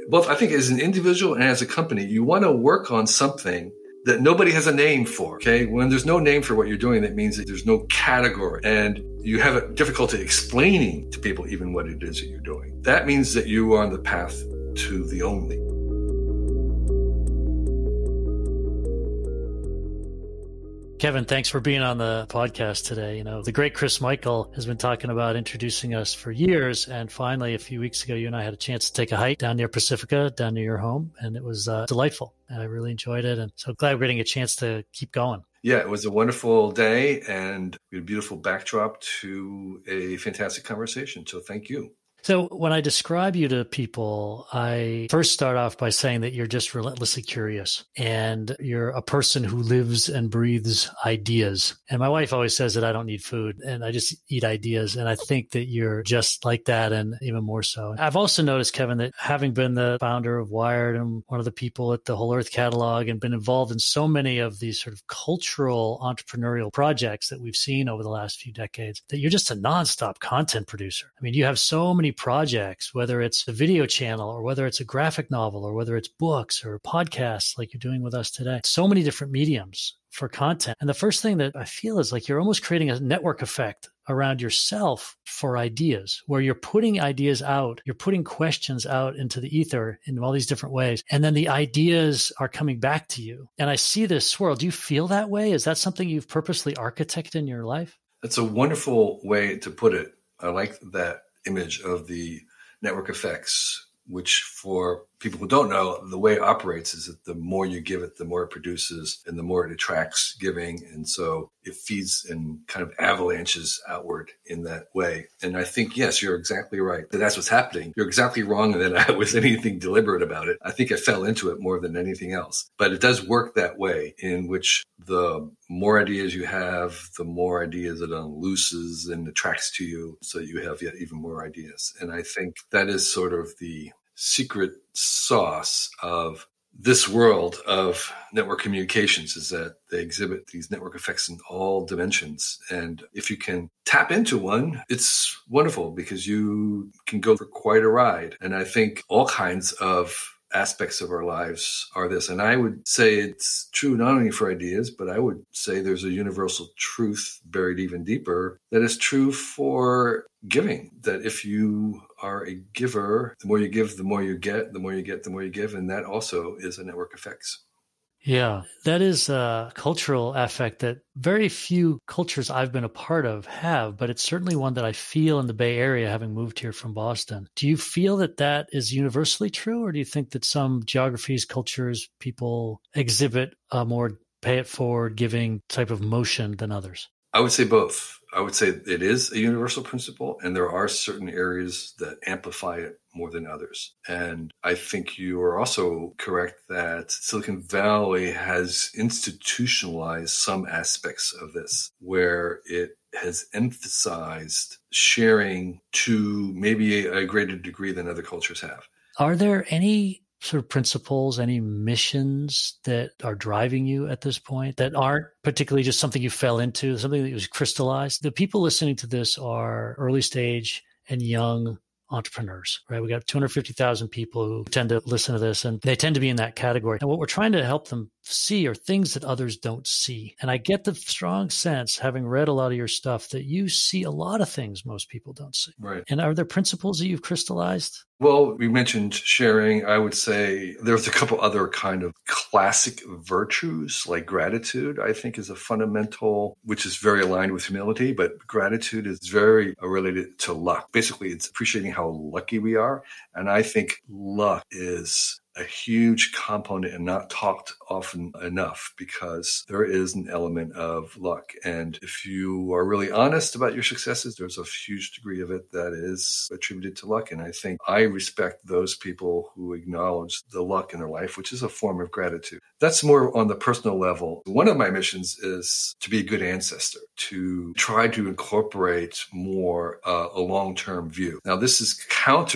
both, I think, as an individual and as a company, you want to work on something that nobody has a name for, okay? When there's no name for what you're doing, that means that there's no category, and you have a difficulty explaining to people even what it is that you're doing. That means that you are on the path to the only. Kevin, thanks for being on the podcast today. You know, the great Chris Michael has been talking about introducing us for years. And finally, a few weeks ago, you and I had a chance to take a hike down near Pacifica, down near your home. And it was delightful. And I really enjoyed it. And so glad we're getting a chance to keep going. Yeah, it was a wonderful day and a beautiful backdrop to a fantastic conversation. So thank you. So when I describe you to people, I first start off by saying that you're just relentlessly curious and you're a person who lives and breathes ideas. And my wife always says that I don't need food and I just eat ideas. And I think that you're just like that and even more so. I've also noticed, Kevin, that having been the founder of Wired and one of the people at the Whole Earth Catalog and been involved in so many of these sort of cultural entrepreneurial projects that we've seen over the last few decades, that you're just a nonstop content producer. I mean, you have so many projects, whether it's a video channel or whether it's a graphic novel or whether it's books or podcasts like you're doing with us today. So many different mediums for content. And the first thing that I feel is like you're almost creating a network effect around yourself for ideas, where you're putting ideas out, you're putting questions out into the ether in all these different ways. And then the ideas are coming back to you. And I see this swirl. Do you feel that way? Is that something you've purposely architected in your life? That's a wonderful way to put it. I like that image of the network effects, which for people who don't know, the way it operates is that the more you give it, the more it produces and the more it attracts giving. And so it feeds and kind of avalanches outward in that way. And I think, yes, you're exactly right. That's what's happening. You're exactly wrong that I was anything deliberate about it. I think I fell into it more than anything else. But it does work that way, in which the more ideas you have, the more ideas it unlooses and attracts to you. So you have yet even more ideas. And I think that is sort of the secret sauce of this world of network communications, is that they exhibit these network effects in all dimensions. And if you can tap into one, it's wonderful because you can go for quite a ride. And I think all kinds of aspects of our lives are this. And I would say it's true not only for ideas, but I would say there's a universal truth buried even deeper that is true for giving, that if you are a giver, the more you give, the more you get, the more you get, the more you give. And that also is a network effects. Yeah, that is a cultural affect that very few cultures I've been a part of have, but it's certainly one that I feel in the Bay Area, having moved here from Boston. Do you feel that that is universally true, or do you think that some geographies, cultures, people exhibit a more pay it forward, giving type of motion than others? I would say both. I would say it is a universal principle, and there are certain areas that amplify it more than others. And I think you are also correct that Silicon Valley has institutionalized some aspects of this, where it has emphasized sharing to maybe a greater degree than other cultures have. Are there any sort of principles, any missions that are driving you at this point that aren't particularly just something you fell into, something that was crystallized? The people listening to this are early stage and young entrepreneurs, right? We got 250,000 people who tend to listen to this, and they tend to be in that category. And what we're trying to help them see are things that others don't see. And I get the strong sense, having read a lot of your stuff, that you see a lot of things most people don't see. Right. And are there principles that you've crystallized? Well, we mentioned sharing. I would say there's a couple other kind of classic virtues, like gratitude, I think is a fundamental, which is very aligned with humility, but gratitude is very related to luck. Basically, it's appreciating how lucky we are. And I think luck is a huge component and not talked often enough, because there is an element of luck. And if you are really honest about your successes, there's a huge degree of it that is attributed to luck. And I think I respect those people who acknowledge the luck in their life, which is a form of gratitude. That's more on the personal level. One of my missions is to be a good ancestor, to try to incorporate more a long-term view. Now, this is countered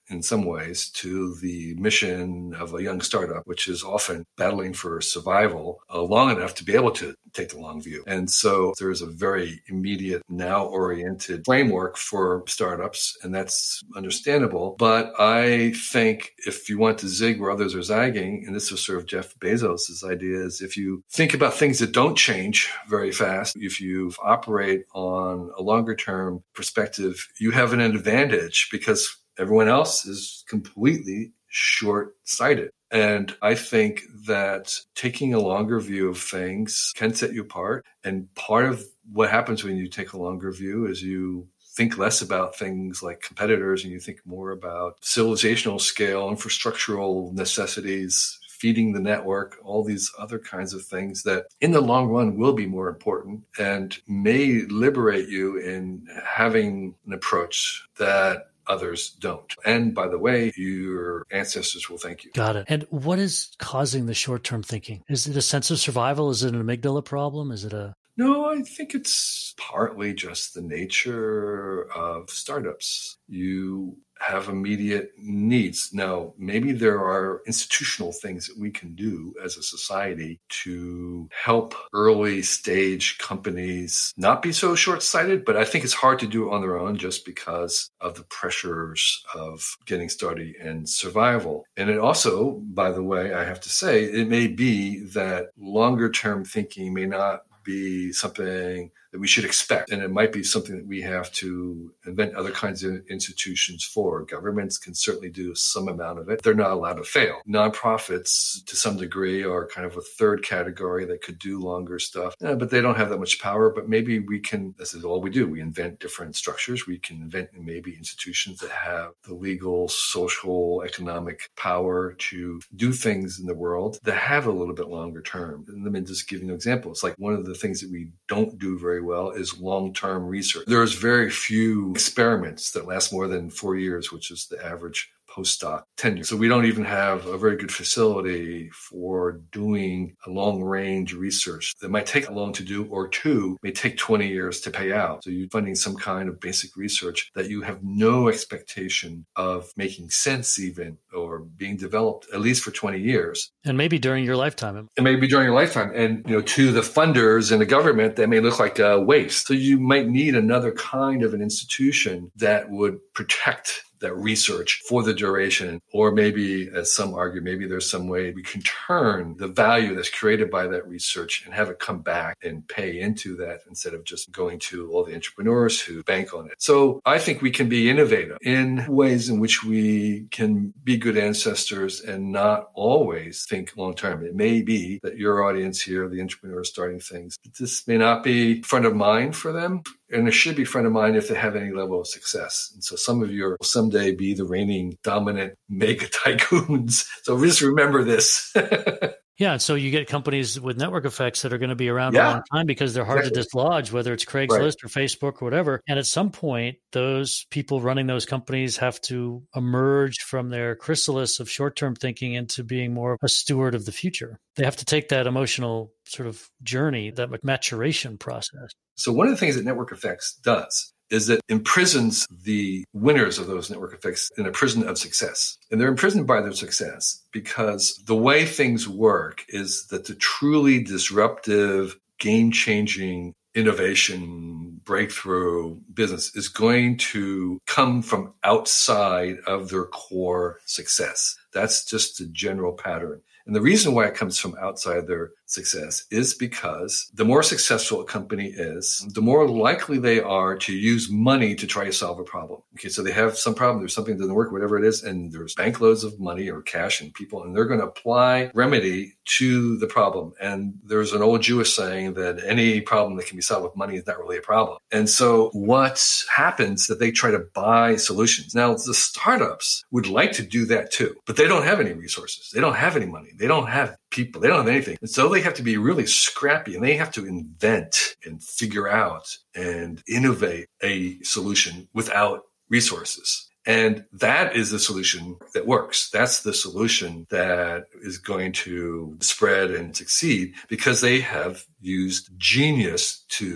in some ways to the mission of a young startup, which is often battling for survival long enough to be able to take the long view. And so there's a very immediate, now-oriented framework for startups, and that's understandable. But I think if you want to zig where others are zagging, and this is sort of Jeff Bezos' idea, is if you think about things that don't change very fast, if you operate on a longer-term perspective, you have an advantage because everyone else is completely short-sighted. And I think that taking a longer view of things can set you apart. And part of what happens when you take a longer view is you think less about things like competitors and you think more about civilizational scale, infrastructural necessities, feeding the network, all these other kinds of things that in the long run will be more important and may liberate you in having an approach that others don't. And by the way, your ancestors will thank you. Got it. And what is causing the short-term thinking? Is it a sense of survival? Is it an amygdala problem? Is it a... No, I think it's partly just the nature of startups. You have immediate needs. Now, maybe there are institutional things that we can do as a society to help early stage companies not be so short-sighted, but I think it's hard to do it on their own just because of the pressures of getting started and survival. And it also, by the way, I have to say, it may be that longer-term thinking may not be something that we should expect. And it might be something that we have to invent other kinds of institutions for. Governments can certainly do some amount of it. They're not allowed to fail. Nonprofits, to some degree, are kind of a third category that could do longer stuff, but they don't have that much power. But maybe we can, this is all we do. We invent different structures. We can invent maybe institutions that have the legal, social, economic power to do things in the world that have a little bit longer term. And let me just give you an example. It's like one of the things that we don't do very well is long-term research. There's very few experiments that last more than 4 years, which is the average postdoc tenure. So we don't even have a very good facility for doing a long-range research that might take long to do, or two, may take 20 years to pay out. So you're funding some kind of basic research that you have no expectation of making sense even, or being developed at least for 20 years. And maybe during your lifetime. And maybe during your lifetime. And, to the funders and the government, that may look like a waste. So you might need another kind of an institution that would protect that research for the duration, or maybe, as some argue, maybe there's some way we can turn the value that's created by that research and have it come back and pay into that instead of just going to all the entrepreneurs who bank on it. So I think we can be innovative in ways in which we can be good ancestors and not always think long term. It may be that your audience here, the entrepreneurs starting things, this may not be front of mind for them. And it should be front of mind if they have any level of success. And so some of you will someday be the reigning dominant mega tycoons. So just remember this. Yeah. So you get companies with network effects that are going to be around a long time because they're hard to dislodge, whether it's Craigslist or Facebook or whatever. And at some point, those people running those companies have to emerge from their chrysalis of short-term thinking into being more a steward of the future. They have to take that emotional sort of journey, that maturation process. So one of the things that network effects does is that imprisons the winners of those network effects in a prison of success. And they're imprisoned by their success because the way things work is that the truly disruptive, game-changing innovation, breakthrough business is going to come from outside of their core success. That's just the general pattern. And the reason why it comes from outside their success is because the more successful a company is, the more likely they are to use money to try to solve a problem. Okay, so they have some problem, there's something that doesn't work, whatever it is, and there's bank loads of money or cash and people, and they're going to apply remedy to the problem. And there's an old Jewish saying that any problem that can be solved with money is not really a problem. And so what happens is that they try to buy solutions. Now, the startups would like to do that too, but they don't have any resources. They don't have any money. They don't have people. They don't have anything. And so they have to be really scrappy, and they have to invent and figure out and innovate a solution without resources. And that is the solution that works. That's the solution that is going to spread and succeed because they have used genius to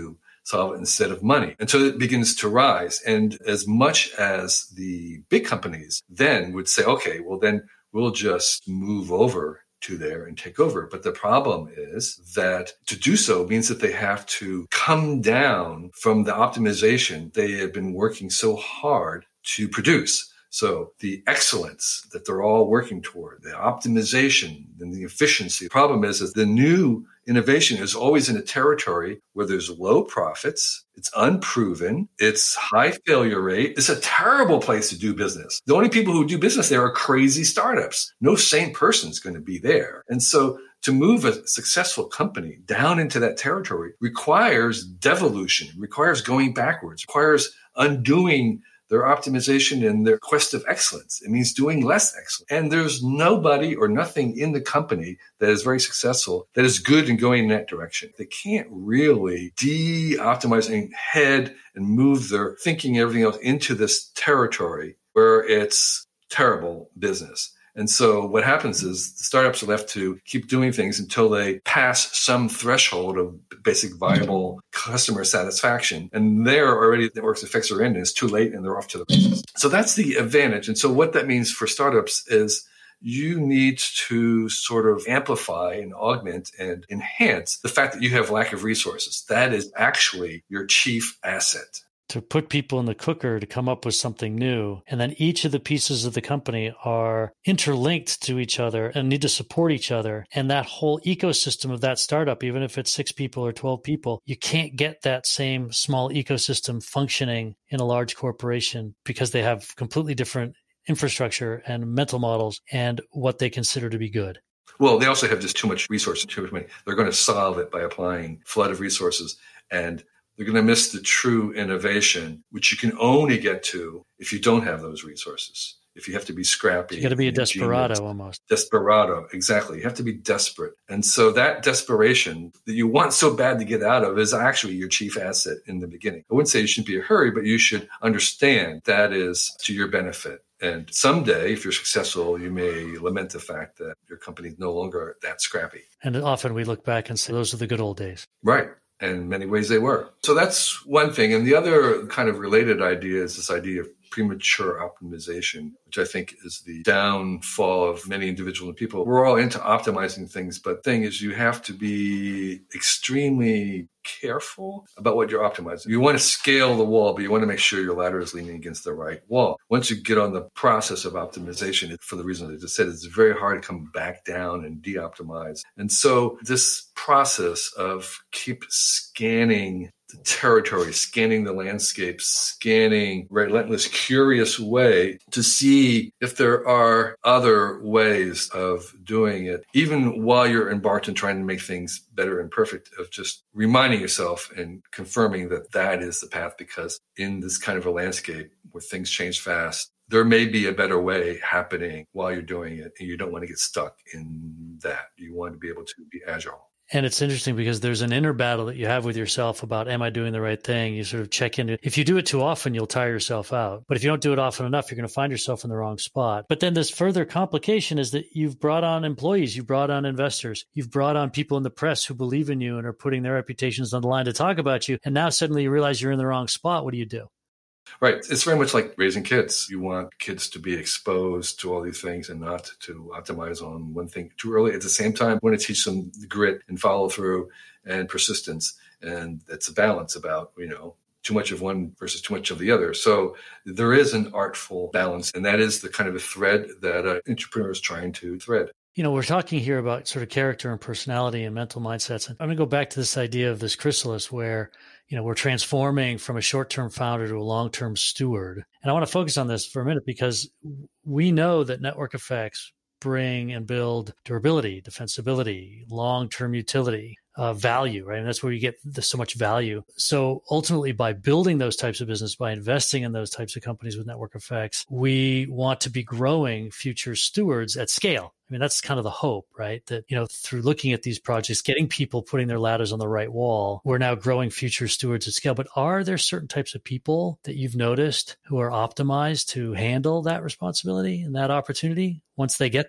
solve it instead of money until it begins to rise. And as much as the big companies then would say, okay, well, then we'll just move over to there and take over. But the problem is that to do so means that they have to come down from the optimization they have been working so hard to produce. So the excellence that they're all working toward, the optimization and the efficiency. The problem is that the new innovation is always in a territory where there's low profits, it's unproven, it's high failure rate. It's a terrible place to do business. The only people who do business there are crazy startups. No sane person's going to be there. And so to move a successful company down into that territory requires devolution, requires going backwards, requires undoing their optimization and their quest of excellence. It means doing less excellence. And there's nobody or nothing in the company that is very successful that is good in going in that direction. They can't really de-optimize and head and move their thinking and everything else into this territory where it's terrible business. And so what happens is the startups are left to keep doing things until they pass some threshold of basic viable customer satisfaction. And there already the network's effects are in, and it's too late and they're off to the races. So that's the advantage. And so what that means for startups is you need to sort of amplify and augment and enhance the fact that you have lack of resources. That is actually your chief asset. To put people in the cooker to come up with something new. And then each of the pieces of the company are interlinked to each other and need to support each other. And that whole ecosystem of that startup, even if it's 6 people or 12 people, you can't get that same small ecosystem functioning in a large corporation because they have completely different infrastructure and mental models and what they consider to be good. Well, they also have just too much resources, too much money. They're going to solve it by applying flood of resources, and they're going to miss the true innovation, which you can only get to if you don't have those resources. If you have to be scrappy. You got to be a desperado almost. Desperado, exactly. You have to be desperate. And so that desperation that you want so bad to get out of is actually your chief asset in the beginning. I wouldn't say you shouldn't be in a hurry, but you should understand that is to your benefit. And someday, if you're successful, you may lament the fact that your company is no longer that scrappy. And often we look back and say, those are the good old days. Right. And in many ways they were. So that's one thing. And the other kind of related idea is this idea of premature optimization, which I think is the downfall of many individual people. We're all into optimizing things, but the thing is you have to be extremely careful about what you're optimizing. You want to scale the wall, but you want to make sure your ladder is leaning against the right wall. Once you get on the process of optimization, for the reason I just said, it's very hard to come back down and de-optimize. And so this process of keep scanning the territory, scanning the landscape, scanning relentless, curious way to see if there are other ways of doing it, even while you're embarked in trying to make things better and perfect, of just reminding yourself and confirming that that is the path, because in this kind of a landscape where things change fast, there may be a better way happening while you're doing it, and you don't want to get stuck in that. You want to be able to be agile. And it's interesting because there's an inner battle that you have with yourself about, am I doing the right thing? You sort of check into, if you do it too often, you'll tire yourself out. But if you don't do it often enough, you're going to find yourself in the wrong spot. But then this further complication is that you've brought on employees, you've brought on investors, you've brought on people in the press who believe in you and are putting their reputations on the line to talk about you. And now suddenly you realize you're in the wrong spot. What do you do? Right. It's very much like raising kids. You want kids to be exposed to all these things and not to optimize on one thing too early. At the same time, you want to teach them grit and follow through and persistence. And it's a balance about, too much of one versus too much of the other. So there is an artful balance. And that is the kind of a thread that an entrepreneur is trying to thread. We're talking here about sort of character and personality and mental mindsets. And I'm going to go back to this idea of this chrysalis where, we're transforming from a short-term founder to a long-term steward. And I want to focus on this for a minute because we know that network effects bring and build durability, defensibility, long-term utility, value, right? And that's where you get so much value. So ultimately, by building those types of business, by investing in those types of companies with network effects, we want to be growing future stewards at scale. I mean, that's kind of the hope, right? That, through looking at these projects, getting people putting their ladders on the right wall, we're now growing future stewards at scale. But are there certain types of people that you've noticed who are optimized to handle that responsibility and that opportunity once they get there?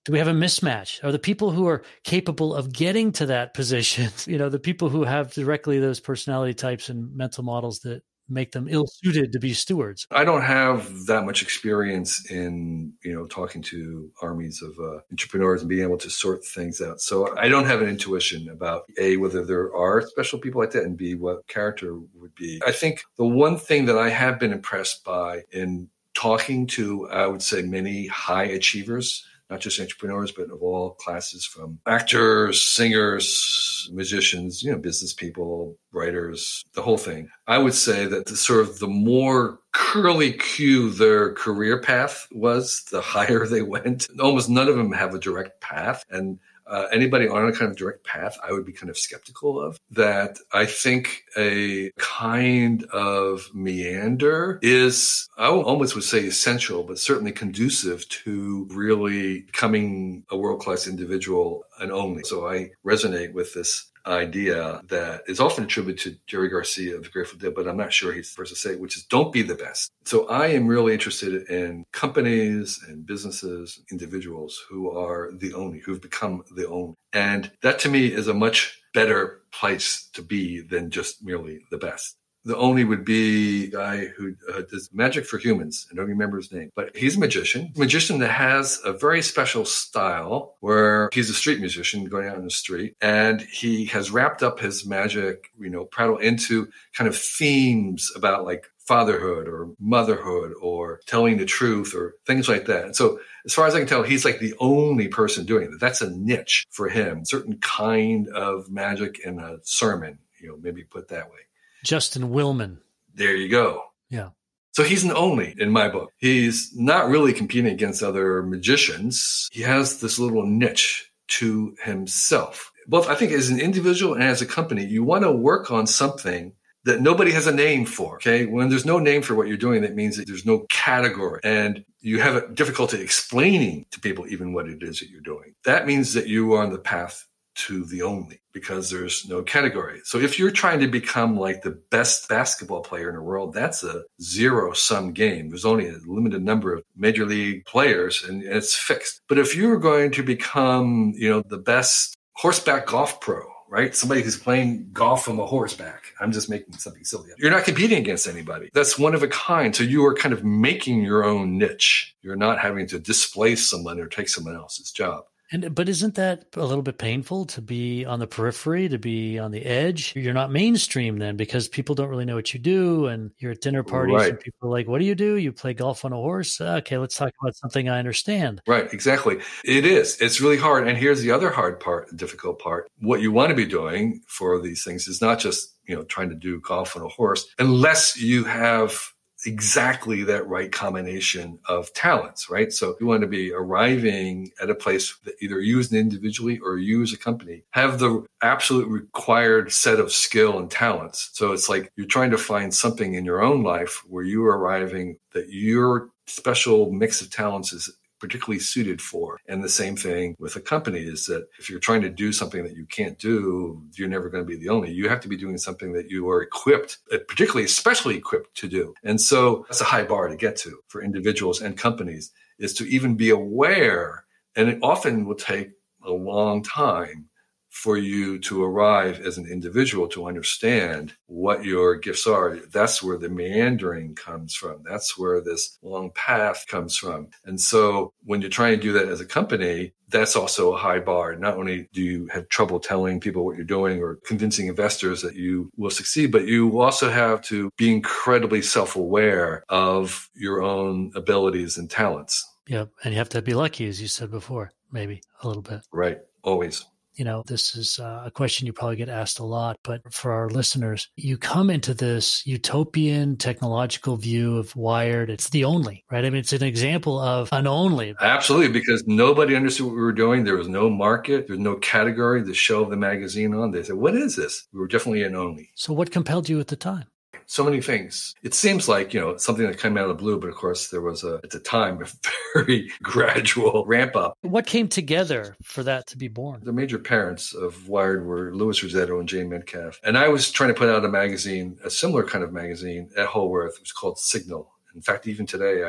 Do we have a mismatch? Are the people who are capable of getting to that position, the people who have directly those personality types and mental models that make them ill-suited to be stewards? I don't have that much experience in, talking to armies of entrepreneurs and being able to sort things out. So I don't have an intuition about A, whether there are special people like that, and B, what character would be. I think the one thing that I have been impressed by in talking to, I would say, many high achievers, not just entrepreneurs, but of all classes, from actors, singers, musicians, business people, writers, the whole thing. I would say that the more curly-Q their career path was, the higher they went. Almost none of them have a direct path. And anybody on a kind of direct path, I would be kind of skeptical of that. I think a kind of meander is, I almost would say essential, but certainly conducive to really becoming a world-class individual and only. So I resonate with this idea that is often attributed to Jerry Garcia of the Grateful Dead, but I'm not sure he's the first to say it, which is don't be the best. So I am really interested in companies and businesses, individuals who are the only, who've become the only. And that to me is a much better place to be than just merely the best. The only would be a guy who does Magic for Humans. I don't remember his name, but he's a magician that has a very special style where he's a street musician going out in the street, and he has wrapped up his magic, prattle into kind of themes about like fatherhood or motherhood or telling the truth or things like that. And so as far as I can tell, he's like the only person doing it. That's a niche for him, certain kind of magic in a sermon, maybe put that way. Justin Willman. There you go. Yeah. So he's an only in my book. He's not really competing against other magicians. He has this little niche to himself. Both, I think, as an individual and as a company, you want to work on something that nobody has a name for. Okay. When there's no name for what you're doing, that means that there's no category, and you have a difficulty explaining to people even what it is that you're doing. That means that you are on the path to the only, because there's no category. So if you're trying to become like the best basketball player in the world, that's a zero-sum game. There's only a limited number of major league players, and it's fixed. But if you're going to become, the best horseback golf pro, right? Somebody who's playing golf from a horseback. I'm just making something silly. You're not competing against anybody. That's one of a kind. So you are kind of making your own niche. You're not having to displace someone or take someone else's job. But isn't that a little bit painful to be on the periphery, to be on the edge? You're not mainstream then, because people don't really know what you do, and you're at dinner parties and people are like, what do? You play golf on a horse? Okay, let's talk about something I understand. Right, exactly. It is. It's really hard. And here's the other hard part, the difficult part. What you want to be doing for these things is not just, trying to do golf on a horse, unless you have exactly that right combination of talents, right? So you want to be arriving at a place that either you as an individually or you as a company have the absolute required set of skill and talents. So it's like you're trying to find something in your own life where you are arriving that your special mix of talents is particularly suited for. And the same thing with a company is that if you're trying to do something that you can't do, you're never going to be the only. You have to be doing something that you are equipped, especially equipped to do. And so that's a high bar to get to for individuals and companies, is to even be aware. And it often will take a long time for you to arrive as an individual to understand what your gifts are. That's where the meandering comes from. That's where this long path comes from. And so when you're trying to do that as a company, that's also a high bar. Not only do you have trouble telling people what you're doing or convincing investors that you will succeed, but you also have to be incredibly self-aware of your own abilities and talents. Yeah. And you have to be lucky, as you said before, maybe a little bit. Right. Always. This is a question you probably get asked a lot, but for our listeners, you come into this utopian technological view of Wired. It's the only, right? I mean, it's an example of an only. Absolutely, because nobody understood what we were doing. There was no market. There was no category to show the magazine on. They said, what is this? We were definitely an only. So what compelled you at the time? So many things. It seems like, something that came out of the blue, but of course there was at the time, a very gradual ramp up. What came together for that to be born? The major parents of Wired were Louis Rossetto and Jane Metcalf. And I was trying to put out a similar kind of magazine at Whole Earth. It was called Signal. In fact, even today, I had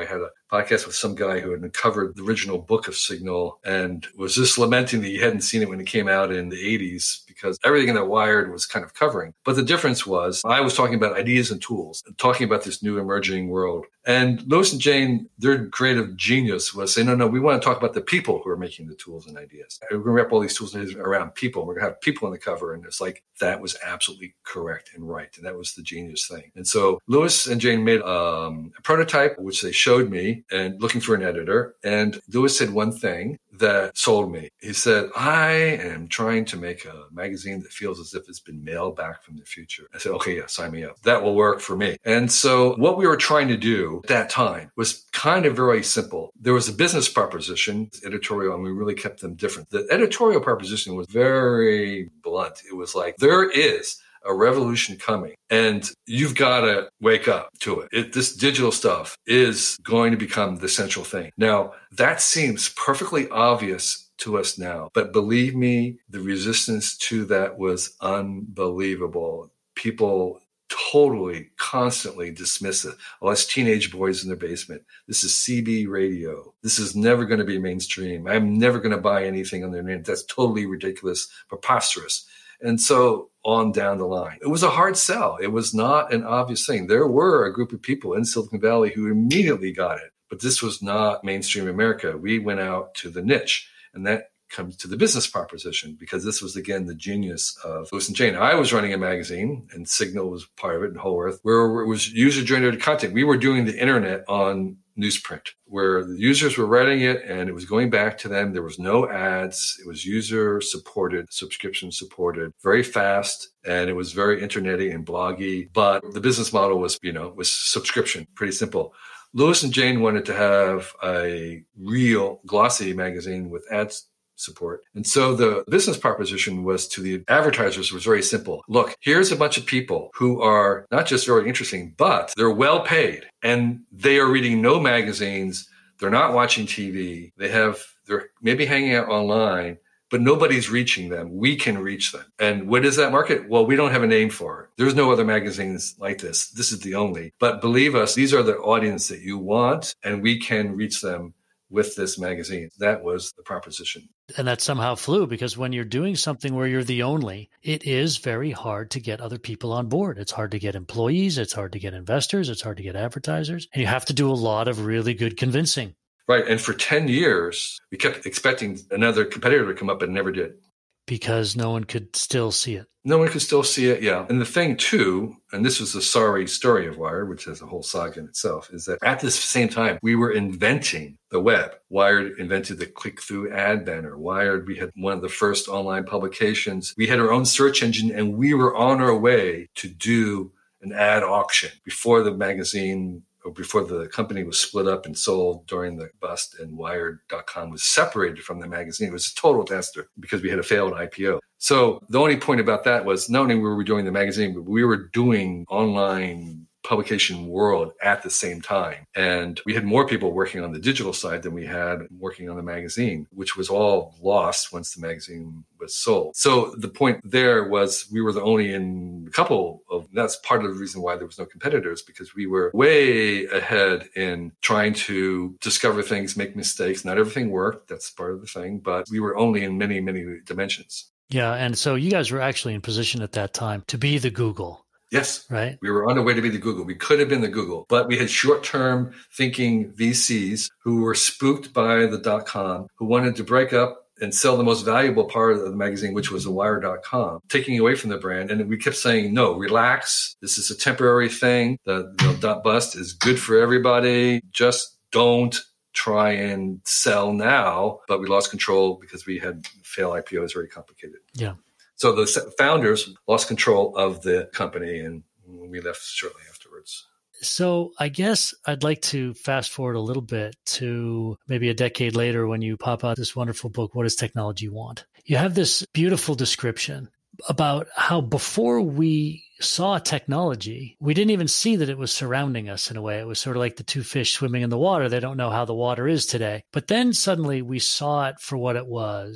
podcast with some guy who had uncovered the original book of Signal and was just lamenting that he hadn't seen it when it came out in the 80s because everything that Wired was kind of covering. But the difference was I was talking about ideas and tools, talking about this new emerging world. And Louis and Jane, their creative genius was saying, no, we want to talk about the people who are making the tools and ideas. We're going to wrap all these tools and ideas around people. We're going to have people on the cover. And it's like, that was absolutely correct and right. And that was the genius thing. And so Louis and Jane made a prototype, which they showed me, and looking for an editor. And Louis said one thing that sold me. He said, I am trying to make a magazine that feels as if it's been mailed back from the future. I said, okay, yeah, sign me up. That will work for me. And so what we were trying to do at that time was kind of very simple. There was a business proposition, editorial, and we really kept them different. The editorial proposition was very blunt. It was like, there is a revolution coming and you've got to wake up to it. This digital stuff is going to become the central thing. Now, that seems perfectly obvious to us now, but believe me, the resistance to that was unbelievable. People totally, constantly dismiss it. Oh, it's teenage boys in their basement. This is CB radio. This is never going to be mainstream. I'm never going to buy anything on the internet. That's totally ridiculous, preposterous. And so on down the line. It was a hard sell. It was not an obvious thing. There were a group of people in Silicon Valley who immediately got it, but this was not mainstream America. We went out to the niche, and that comes to the business proposition, because this was, again, the genius of Louis and Jane. I was running a magazine, and Signal was part of it, and Whole Earth, where it was user-generated content. We were doing the internet on newsprint, where the users were writing it and it was going back to them. There was no ads. It was user supported, subscription supported, very fast. And it was very internety and bloggy. But the business model was, was subscription, pretty simple. Louis and Jane wanted to have a real glossy magazine with ads support. And so the business proposition was to the advertisers was very simple. Look, here's a bunch of people who are not just very interesting, but they're well paid and they are reading no magazines. They're not watching TV. They're maybe hanging out online, but nobody's reaching them. We can reach them. And what is that market? Well, we don't have a name for it. There's no other magazines like this. This is the only. But believe us, these are the audience that you want, and we can reach them with this magazine. That was the proposition. And that somehow flew, because when you're doing something where you're the only, it is very hard to get other people on board. It's hard to get employees. It's hard to get investors. It's hard to get advertisers. And you have to do a lot of really good convincing. Right. And for 10 years, we kept expecting another competitor to come up and never did. Because no one could still see it. No one could still see it, yeah. And the thing, too, and this was the sorry story of Wired, which has a whole saga in itself, is that at this same time, we were inventing the web. Wired invented the click-through ad banner. Wired, we had one of the first online publications. We had our own search engine, and we were on our way to do an ad auction before the magazine, or before the company was split up and sold during the bust, and Wired.com was separated from the magazine. It was a total disaster because we had a failed IPO. So the only point about that was not only were we doing the magazine, but we were doing online publication world at the same time. And we had more people working on the digital side than we had working on the magazine, which was all lost once the magazine was sold. So the point there was we were the only in a couple of, that's part of the reason why there was no competitors, because we were way ahead in trying to discover things, make mistakes. Not everything worked. That's part of the thing, but we were only in many, many dimensions. Yeah. And so you guys were actually in position at that time to be the Google. Yes. Right. We were on our way to be the Google. We could have been the Google, but we had short-term thinking VCs who were spooked by the .com, who wanted to break up and sell the most valuable part of the magazine, which was the Wire.com, taking away from the brand. And we kept saying, no, relax. This is a temporary thing. The bust is good for everybody. Just don't try and sell now. But we lost control because we had failed IPO. It's very complicated. Yeah. So the founders lost control of the company, and we left shortly afterwards. So I guess I'd like to fast forward a little bit to maybe a decade later when you pop out this wonderful book, What Does Technology Want? You have this beautiful description about how before we saw technology, we didn't even see that it was surrounding us in a way. It was sort of like the two fish swimming in the water. They don't know how the water is today. But then suddenly we saw it for what it was.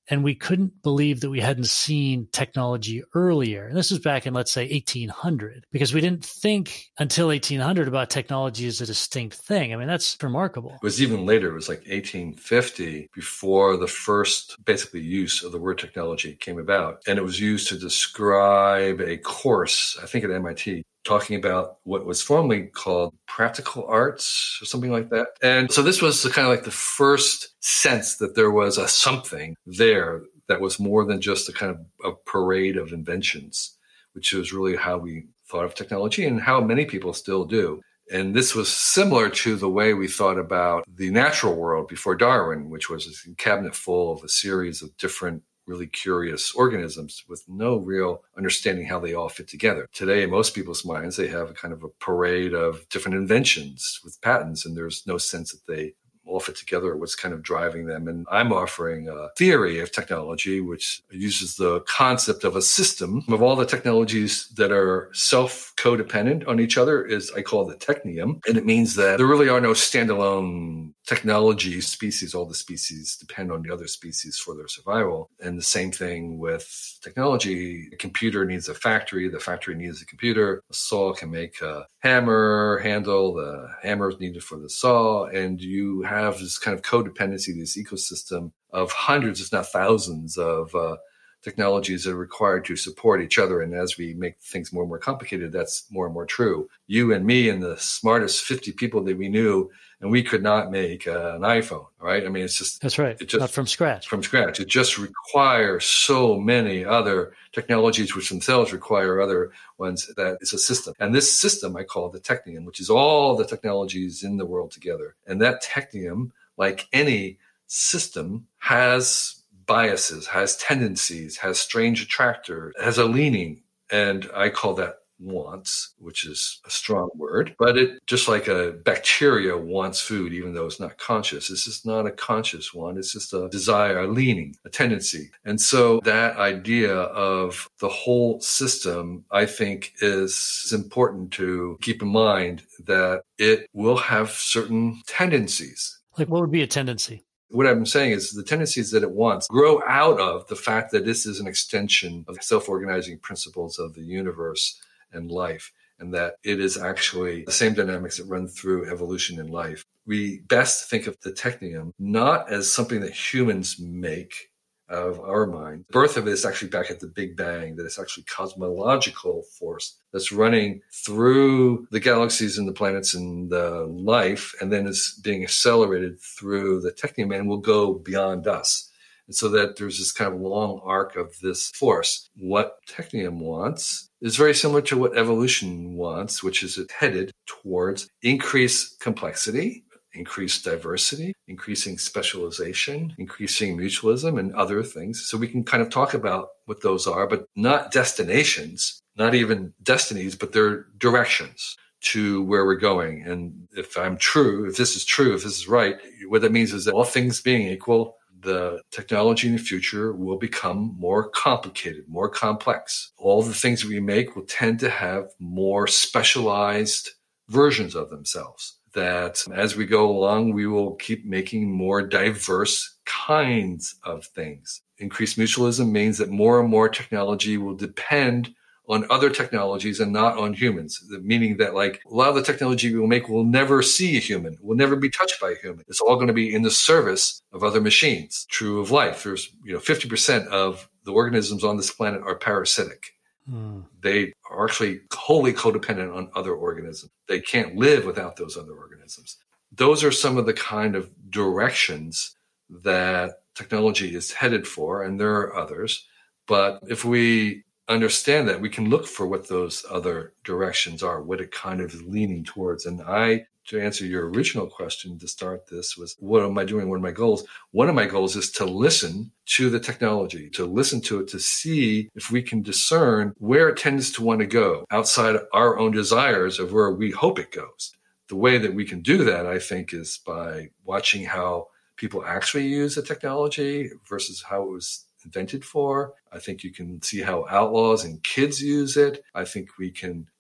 and we couldn't believe that we hadn't seen technology earlier. And this was back in, let's say, 1800, because we didn't think until 1800 about technology as a distinct thing. I mean, that's remarkable. It was even later. It was like 1850 before the first basically use of the word technology came about. And it was used to describe a course, I think at MIT, talking about what was formerly called practical arts or something like that. And so this was kind of like the first sense that there was a something there that was more than just a kind of a parade of inventions, which is really how we thought of technology and how many people still do. And this was similar to the way we thought about the natural world before Darwin, which was a cabinet full of a series of different really curious organisms with no real understanding how they all fit together. Today, in most people's minds, they have a kind of a parade of different inventions with patents, and there's no sense that they all fit together or what's kind of driving them. And I'm offering a theory of technology, which uses the concept of a system of all the technologies that are self-codependent on each other is, I call it the technium. And it means that there really are no standalone technology species. All the species depend on the other species for their survival. And the same thing with technology. A computer needs a factory. The factory needs a computer. A saw can make a hammer handle. The hammer is needed for the saw. And you have this kind of codependency, this ecosystem of hundreds, if not thousands, of technologies that are required to support each other. And as we make things more and more complicated, that's more and more true. You and me and the smartest 50 people that we knew, and we could not make an iPhone, right? I mean, it's just... That's right. Not from scratch. From scratch. It just requires so many other technologies, which themselves require other ones. That it's a system. And this system I call the technium, which is all the technologies in the world together. And that technium, like any system, has biases, has tendencies, has strange attractor, has a leaning. And I call that wants, which is a strong word, but it just like a bacteria wants food, even though it's not conscious. It's just not a conscious one. It's just a desire, a leaning, a tendency. And so that idea of the whole system, I think, is important to keep in mind that it will have certain tendencies. Like what would be a tendency? What I'm saying is the tendencies that it wants grow out of the fact that this is an extension of the self-organizing principles of the universe and life, and that it is actually the same dynamics that run through evolution and life. We best think of the technium not as something that humans make out of our mind. The birth of it is actually back at the Big Bang, that it's actually cosmological force that's running through the galaxies and the planets and the life, and then is being accelerated through the technium and will go beyond us. And so that there's this kind of long arc of this force. What technium wants is very similar to what evolution wants, which is headed towards increased complexity, increased diversity, increasing specialization, increasing mutualism, and other things. So we can kind of talk about what those are, but not destinations, not even destinies, but they're directions to where we're going. And if this is right, what that means is that all things being equal, the technology in the future will become more complicated, more complex. All the things that we make will tend to have more specialized versions of themselves. That as we go along, we will keep making more diverse kinds of things. Increased mutualism means that more and more technology will depend on other technologies and not on humans, meaning that like a lot of the technology we will make will never see a human, will never be touched by a human. It's all going to be in the service of other machines. True of life. There's 50% of the organisms on this planet are parasitic. They are actually wholly codependent on other organisms. They can't live without those other organisms. Those are some of the kind of directions that technology is headed for, and there are others. But if we understand that, we can look for what those other directions are, what it kind of is leaning towards. And to answer your original question to start this was, what am I doing? What are my goals? One of my goals is to listen to the technology, to listen to it, to see if we can discern where it tends to want to go outside our own desires of where we hope it goes. The way that we can do that, I think, is by watching how people actually use the technology versus how it was invented for. I think you can see how outlaws and kids use it. I think we can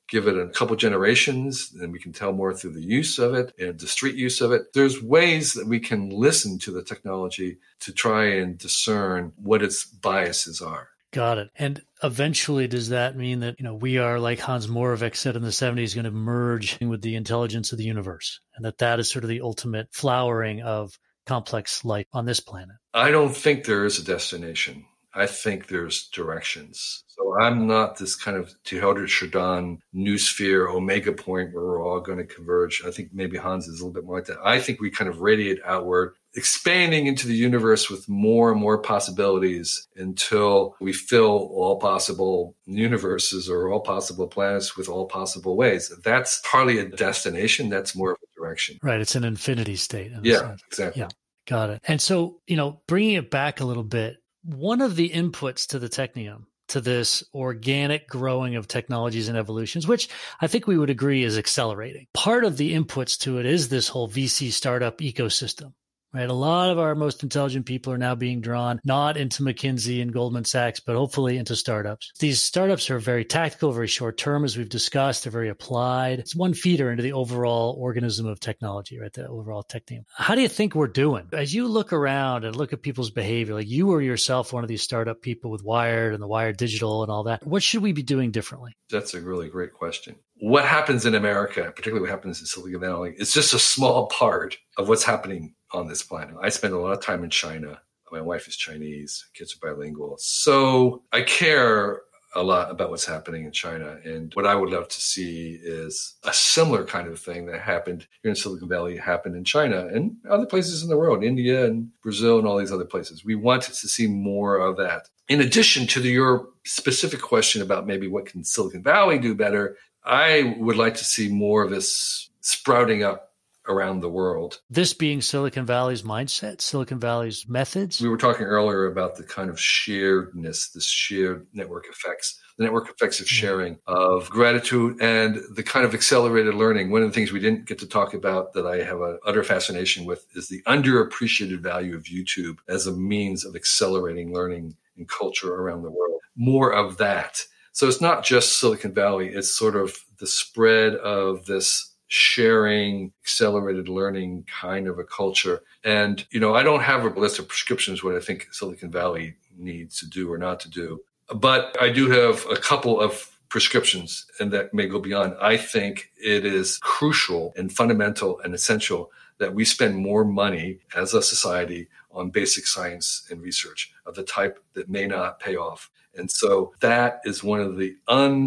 give it a couple generations, and we can tell more through the use of it and the street use of it. There's ways that we can listen to the technology to try and discern what its biases are. Got it. And eventually, does that mean that, we are, like Hans Moravec said in the 70s, going to merge with the intelligence of the universe, and that is sort of the ultimate flowering of complex life on this planet? I don't think there is a destination. I think there's directions. So I'm not this kind of Teilhard de Chardin noosphere omega point where we're all going to converge. I think maybe Hans is a little bit more like that. I think we kind of radiate outward, expanding into the universe with more and more possibilities until we fill all possible universes or all possible planets with all possible ways. That's hardly a destination. That's more of a direction. Right. It's an infinity state. Yeah, exactly. Yeah, got it. And so, bringing it back a little bit, one of the inputs to the Technium, to this organic growing of technologies and evolutions, which I think we would agree is accelerating. Part of the inputs to it is this whole VC startup ecosystem, right? A lot of our most intelligent people are now being drawn not into McKinsey and Goldman Sachs, but hopefully into startups. These startups are very tactical, very short term, as we've discussed. They're very applied. It's one feeder into the overall organism of technology, right? The overall Technium. How do you think we're doing? As you look around and look at people's behavior, like you were yourself one of these startup people with Wired and the Wired Digital and all that, what should we be doing differently? That's a really great question. What happens in America, particularly what happens in Silicon Valley, is just a small part of what's happening on this planet. I spend a lot of time in China. My wife is Chinese, kids are bilingual. So I care a lot about what's happening in China. And what I would love to see is a similar kind of thing that happened here in Silicon Valley, happened in China and other places in the world, India and Brazil and all these other places. We want to see more of that. In addition to your specific question about maybe what can Silicon Valley do better, I would like to see more of this sprouting up around the world. This being Silicon Valley's mindset, Silicon Valley's methods? We were talking earlier about the kind of sharedness, the shared network effects, the network effects of sharing, of gratitude, and the kind of accelerated learning. One of the things we didn't get to talk about that I have an utter fascination with is the underappreciated value of YouTube as a means of accelerating learning and culture around the world. More of that. So it's not just Silicon Valley, it's sort of the spread of this sharing, accelerated learning kind of a culture. And, I don't have a list of prescriptions what I think Silicon Valley needs to do or not to do, but I do have a couple of prescriptions, and that may go beyond. I think it is crucial and fundamental and essential that we spend more money as a society on basic science and research of the type that may not pay off. And so that is one of the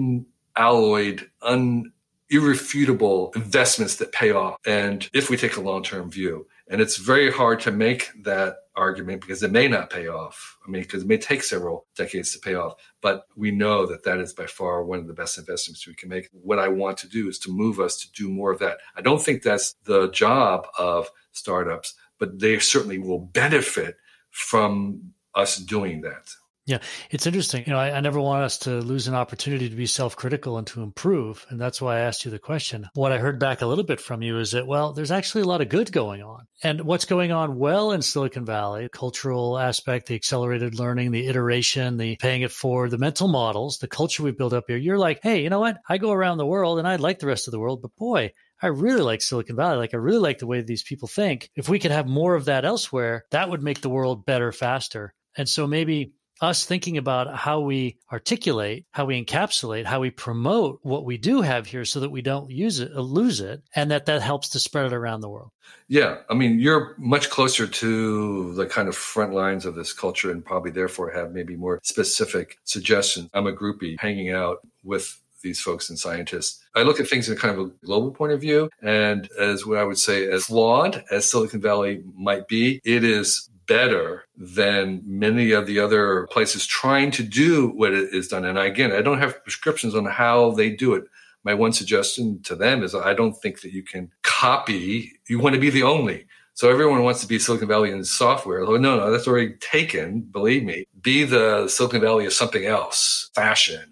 unalloyed, irrefutable investments that pay off. And if we take a long-term view, and it's very hard to make that argument because it may not pay off. Because it may take several decades to pay off, but we know that is by far one of the best investments we can make. What I want to do is to move us to do more of that. I don't think that's the job of startups, but they certainly will benefit from us doing that. Yeah, it's interesting. I never want us to lose an opportunity to be self-critical and to improve. And that's why I asked you the question. What I heard back a little bit from you is that, there's actually a lot of good going on. And what's going on well in Silicon Valley, cultural aspect, the accelerated learning, the iteration, the paying it forward, the mental models, the culture we build up here. You're like, hey, you know what? I go around the world and I like the rest of the world, but boy, I really like Silicon Valley. I really like the way these people think. If we could have more of that elsewhere, that would make the world better, faster. And so maybe us thinking about how we articulate, how we encapsulate, how we promote what we do have here so that we don't lose it, and that helps to spread it around the world. Yeah. You're much closer to the kind of front lines of this culture and probably therefore have maybe more specific suggestions. I'm a groupie hanging out with these folks and scientists. I look at things in kind of a global point of view, and as what I would say, as flawed as Silicon Valley might be, it is better than many of the other places trying to do what it is done. And again, I don't have prescriptions on how they do it. My one suggestion to them is I don't think that you can copy. You want to be the only. So everyone wants to be Silicon Valley in software. No, that's already taken. Believe me. Be the Silicon Valley of something else, fashion or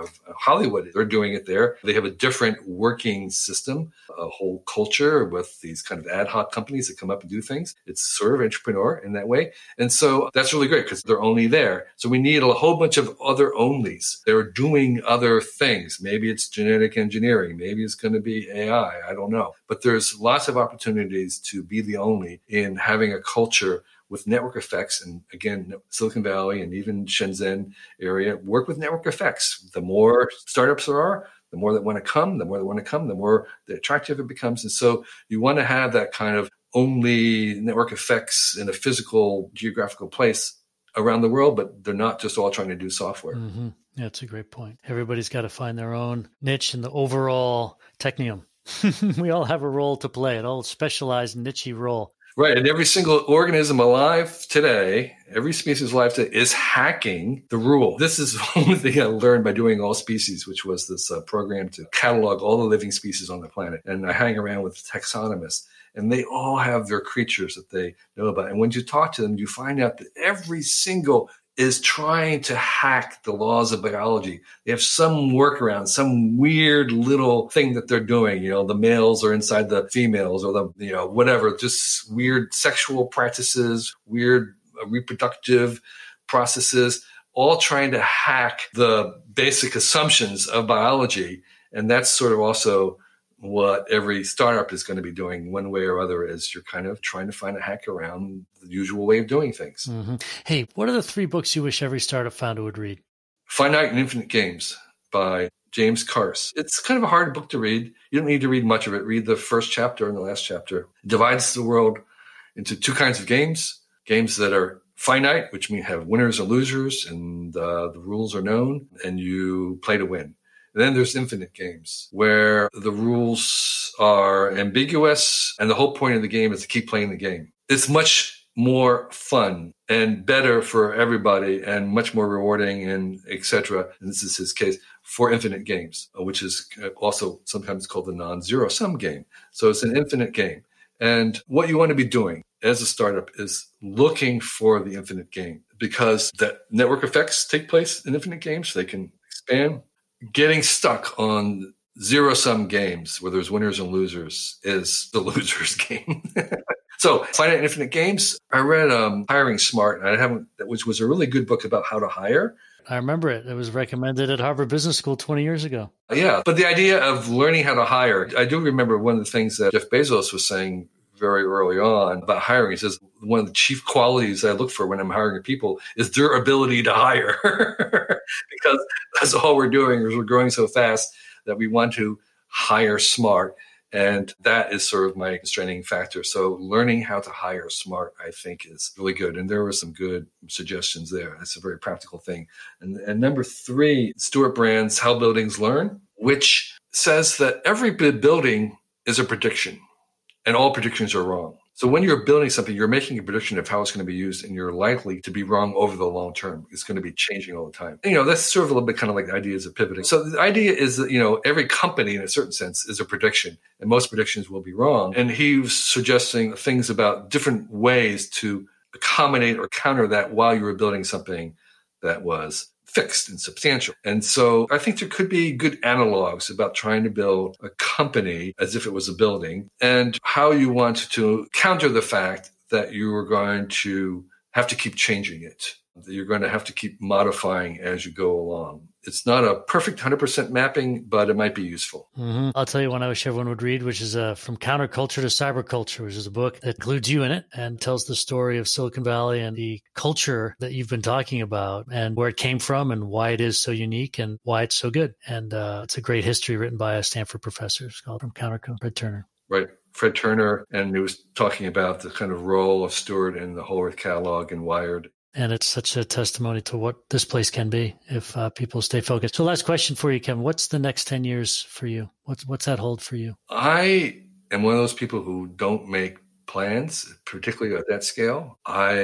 of Hollywood. They're doing it there. They have a different working system, a whole culture with these kind of ad hoc companies that come up and do things. It's sort of entrepreneur in that way. And so that's really great because they're only there. So we need a whole bunch of other onlys. They're doing other things. Maybe it's genetic engineering. Maybe it's going to be AI. I don't know. But there's lots of opportunities to be the only in having a culture with network effects. And again, Silicon Valley and even Shenzhen area work with network effects. The more startups there are, the more that want to come, the more the attractive it becomes. And so you want to have that kind of only network effects in a physical geographical place around the world, but they're not just all trying to do software. Mm-hmm. Yeah, that's a great point. Everybody's got to find their own niche in the overall technium. We all have a role to play, an old specialized niche role. Right. And every single organism alive today, every species alive today is hacking the rule. This is one thing I learned by doing All Species, which was this program to catalog all the living species on the planet. And I hang around with taxonomists, and they all have their creatures that they know about. And when you talk to them, you find out that every single is trying to hack the laws of biology. They have some workaround, some weird little thing that they're doing. You know, the males are inside the females or whatever, just weird sexual practices, weird reproductive processes, all trying to hack the basic assumptions of biology. And that's sort of also what every startup is going to be doing one way or other, is you're kind of trying to find a hack around the usual way of doing things. Mm-hmm. Hey, what are the 3 books you wish every startup founder would read? Finite and Infinite Games by James Carse. It's kind of a hard book to read. You don't need to read much of it. Read the first chapter and the last chapter. It divides the world into 2 kinds of games that are finite, which mean have winners and losers, and the rules are known, and you play to win. And then there's infinite games where the rules are ambiguous and the whole point of the game is to keep playing the game. It's much more fun and better for everybody and much more rewarding and etc. And this is his case for infinite games, which is also sometimes called the non-zero sum game. So it's an infinite game. And what you want to be doing as a startup is looking for the infinite game, because that network effects take place in infinite games. They can expand. Getting stuck on zero-sum games where there's winners and losers is the loser's game. So, Finite and Infinite Games. I read Hiring Smart, which was a really good book about how to hire. I remember it. It was recommended at Harvard Business School 20 years ago. Yeah, but the idea of learning how to hire, I do remember one of the things that Jeff Bezos was saying very early on about hiring. He says, one of the chief qualities I look for when I'm hiring people is their ability to hire. Because that's all we're doing is we're growing so fast that we want to hire smart. And that is sort of my constraining factor. So learning how to hire smart, I think, is really good. And there were some good suggestions there. That's a very practical thing. And number 3, Stuart Brand's How Buildings Learn, which says that every building is a prediction. And all predictions are wrong. So when you're building something, you're making a prediction of how it's going to be used, and you're likely to be wrong over the long term. It's going to be changing all the time. And, that's sort of a little bit kind of like the ideas of pivoting. So the idea is that, every company in a certain sense is a prediction, and most predictions will be wrong. And he was suggesting things about different ways to accommodate or counter that while you were building something that was fixed and substantial. And so I think there could be good analogs about trying to build a company as if it was a building, and how you want to counter the fact that you are going to have to keep changing it, that you're going to have to keep modifying as you go along. It's not a perfect 100% mapping, but it might be useful. Mm-hmm. I'll tell you one I wish everyone would read, which is From Counterculture to Cyberculture, which is a book that includes you in it and tells the story of Silicon Valley and the culture that you've been talking about and where it came from and why it is so unique and why it's so good. And it's a great history written by a Stanford professor. It's called From Counterculture, Fred Turner. Right. Fred Turner. And he was talking about the kind of role of Stuart in the Whole Earth Catalog and Wired. And it's such a testimony to what this place can be if people stay focused. So last question for you, Kevin. What's the next 10 years for you? What's that hold for you? I am one of those people who don't make plans, particularly at that scale.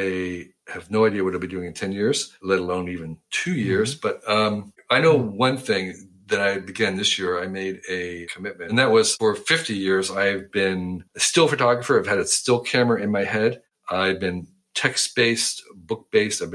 I have no idea what I'll be doing in 10 years, let alone even 2 years. Mm-hmm. But I know one thing that I began this year. I made a commitment, and that was for 50 years, I've been a still photographer. I've had a still camera in my head. I've been text-based, book-based. I've been a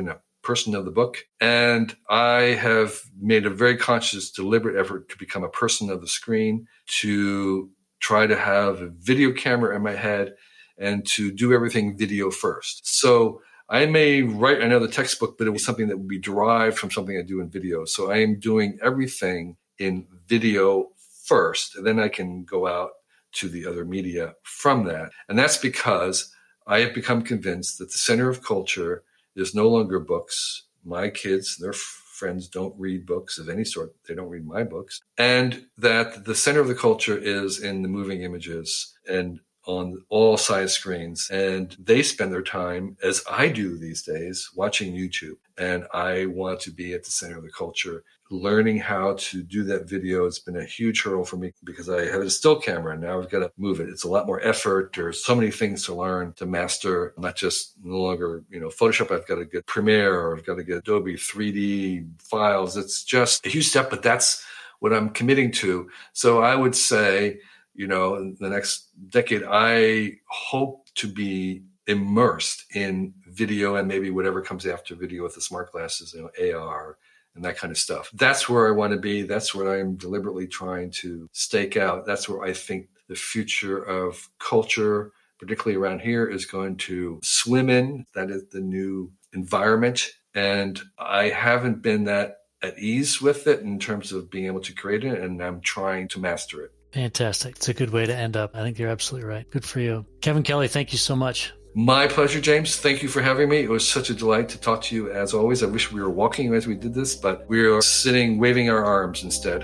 person of the book. And I have made a very conscious, deliberate effort to become a person of the screen, to try to have a video camera in my head and to do everything video first. So I may write another textbook, but it was something that would be derived from something I do in video. So I am doing everything in video first, and then I can go out to the other media from that. And that's because I have become convinced that the center of culture is no longer books. My kids, their friends don't read books of any sort. They don't read my books. And that the center of the culture is in the moving images and on all size screens. And they spend their time, as I do these days, watching YouTube. And I want to be at the center of the culture. Learning how to do that video has been a huge hurdle for me because I have a still camera and now I've got to move it. It's a lot more effort. There's so many things to learn, to master, not just no longer, Photoshop. I've got to get Premiere, or I've got to get Adobe 3D files. It's just a huge step, but that's what I'm committing to. So I would say, in the next decade, I hope to be immersed in video and maybe whatever comes after video with the smart glasses, AR and that kind of stuff. That's where I want to be. That's what I'm deliberately trying to stake out. That's where I think the future of culture, particularly around here, is going to swim in. That is the new environment. And I haven't been that at ease with it in terms of being able to create it, and I'm trying to master it. Fantastic. It's a good way to end up. I think you're absolutely right. Good for you. Kevin Kelly, thank you so much. My pleasure, James. Thank you for having me. It was such a delight to talk to you as always. I wish we were walking as we did this, but we are sitting, waving our arms instead.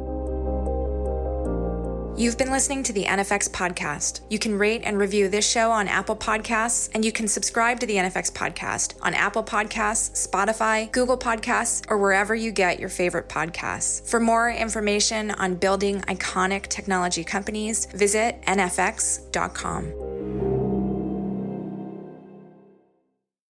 You've been listening to the NFX podcast. You can rate and review this show on Apple Podcasts, and you can subscribe to the NFX podcast on Apple Podcasts, Spotify, Google Podcasts, or wherever you get your favorite podcasts. For more information on building iconic technology companies, visit nfx.com.